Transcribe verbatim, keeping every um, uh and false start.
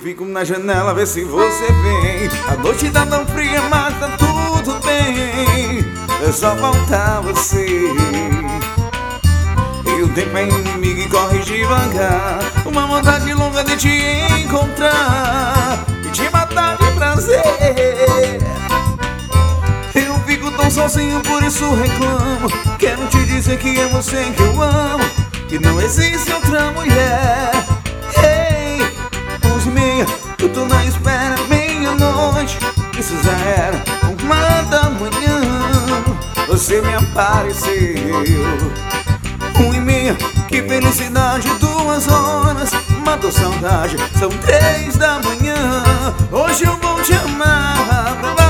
fico na janela, ver se você vem. A noite tá tão fria, mas tá tudo bem. É só faltar você. E o tempo é inimigo e corre devagar. Uma vontade longa de te encontrar e te matar de prazer. Eu fico tão sozinho, por isso reclamo. Quero te dizer que é você que eu amo, que não existe outra mulher. Ei, onze e meia, eu tô na espera, meia-noite. Isso já era uma da manhã. Você me apareceu. Um e meia, que felicidade, duas horas, matou saudade, são três da manhã. Hoje eu vou te amar pra